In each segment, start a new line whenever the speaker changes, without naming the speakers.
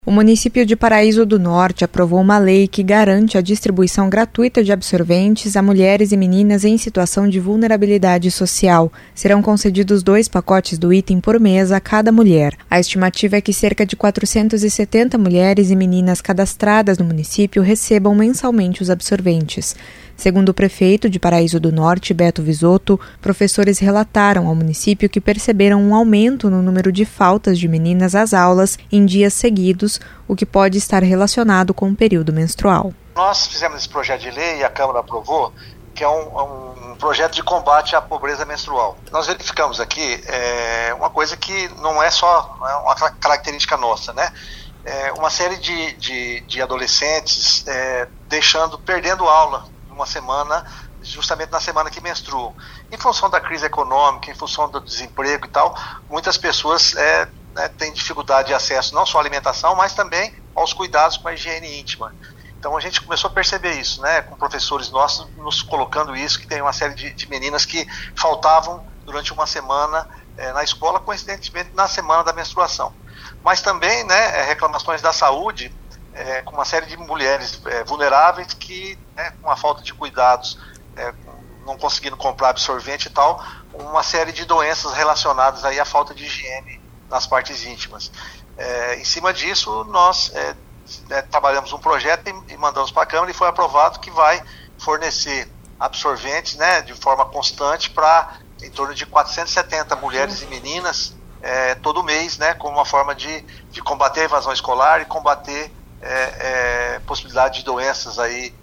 O município de Paraíso do Norte aprovou uma lei que garante a distribuição gratuita de absorventes a mulheres e meninas em situação de vulnerabilidade social. Serão concedidos 2 pacotes do item por mês a cada mulher. A estimativa é que cerca de 470 mulheres e meninas cadastradas no município recebam mensalmente os absorventes. Segundo o prefeito de Paraíso do Norte, Beto Visotto, professores relataram ao município que perceberam um aumento no número de faltas de meninas às aulas em dias seguidos, o que pode estar relacionado com o período menstrual.
Nós fizemos esse projeto de lei e a Câmara aprovou, que é um projeto de combate à pobreza menstrual. Nós verificamos aqui uma coisa que não é só uma característica nossa, né? Uma série de adolescentes perdendo aula uma semana, justamente na semana que menstruam. Em função da crise econômica, em função do desemprego e tal, muitas pessoas têm dificuldade de acesso não só à alimentação, mas também aos cuidados com a higiene íntima. Então a gente começou a perceber isso, né, com professores nossos nos colocando isso, que tem uma série de meninas que faltavam durante uma semana na escola, coincidentemente na semana da menstruação. Mas também, né, reclamações da saúde, com uma série de mulheres vulneráveis que, com a falta de cuidados, não conseguindo comprar absorvente e tal, uma série de doenças relacionadas aí à falta de higiene nas partes íntimas. Em cima disso, nós trabalhamos um projeto e mandamos para a Câmara e foi aprovado que vai fornecer absorventes, né, de forma constante para em torno de 470 mulheres e meninas todo mês, né, como uma forma de combater a evasão escolar e combater possibilidade de doenças aí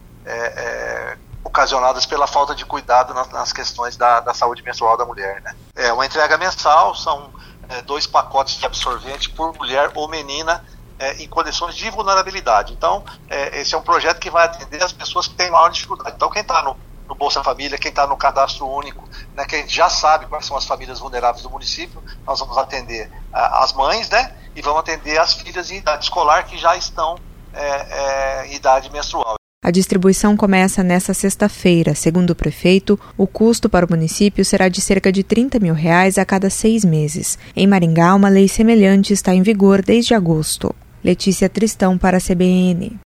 ocasionadas pela falta de cuidado nas questões da saúde menstrual da mulher, né? É uma entrega mensal, são 2 pacotes de absorvente por mulher ou menina em condições de vulnerabilidade. Então, esse é um projeto que vai atender as pessoas que têm maior dificuldade. Então, quem está no Bolsa Família, quem está no cadastro único, né, que a gente já sabe quais são as famílias vulneráveis do município, nós vamos atender as mães, né, e vamos atender as filhas em idade escolar que já estão em idade menstrual.
A distribuição começa nesta sexta-feira. Segundo o prefeito, o custo para o município será de cerca de R$30 mil a cada 6 meses. Em Maringá, uma lei semelhante está em vigor desde agosto. Letícia Tristão para a CBN.